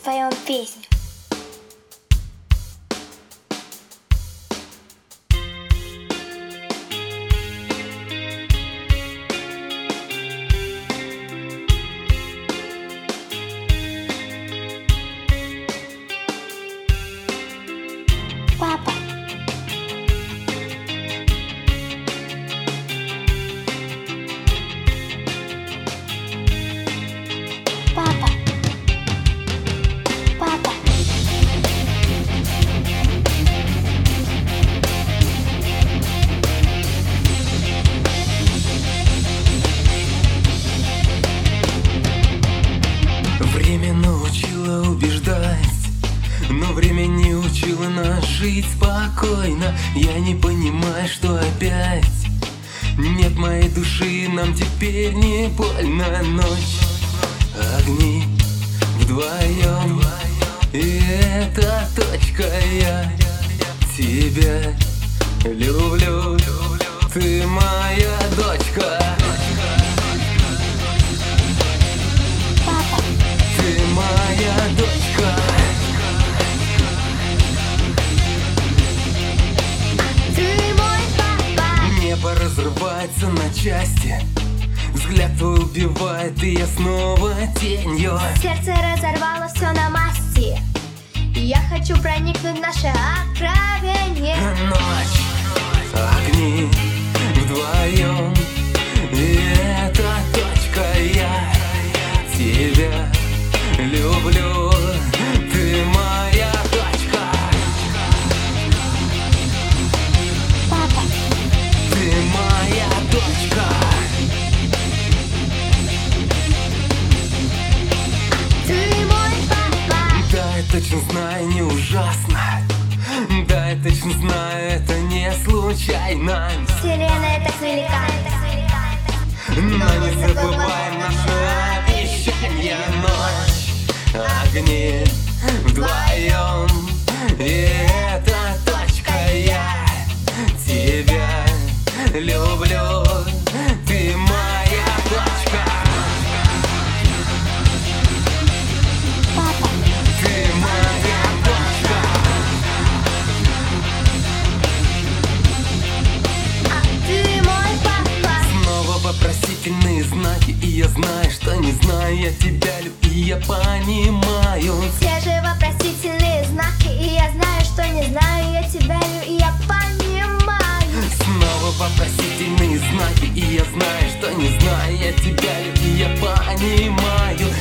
споем песню. Папа. Папа. Папа. Время научило убеждать, но время не учило нас жить спокойно. Я не понимаю, что опять нет моей души, нам теперь не больно. Ночь, огни вдвоем, и эта точка. Я тебя люблю, ты моя дочка. Папа. Ты моя дочка. Ты мой папа. Небо разрывается на части, взгляд твой убивает, и я снова тенью. Сердце разорвало все на масти. Я хочу проникнуть в наше откровение. Ночь, огни вдвоем, и эта точка. Я тебя люблю, ты моя дочка. Папа. Ты моя дочка. Ты мой папа. Да, я точно знаю, не ужасно. Да, я точно знаю, это не случайно. Вселенная так велика. Но не забываем наше обещание. Ночь, огни вдвоем, и эта точка. Я тебя люблю, ты моя дочка. Папа. Ты моя дочка. Ты мой папа. Снова вопросительные знаки, и я знаю, что не знаю. Я тебя люблю, и я понимаю. Те же вопросительные знаки, и я знаю, что не знаю. Я тебя люблю, и я понимаю. Снова вопросительные знаки, и я знаю, что не знаю. Я тебя люблю, и я понимаю.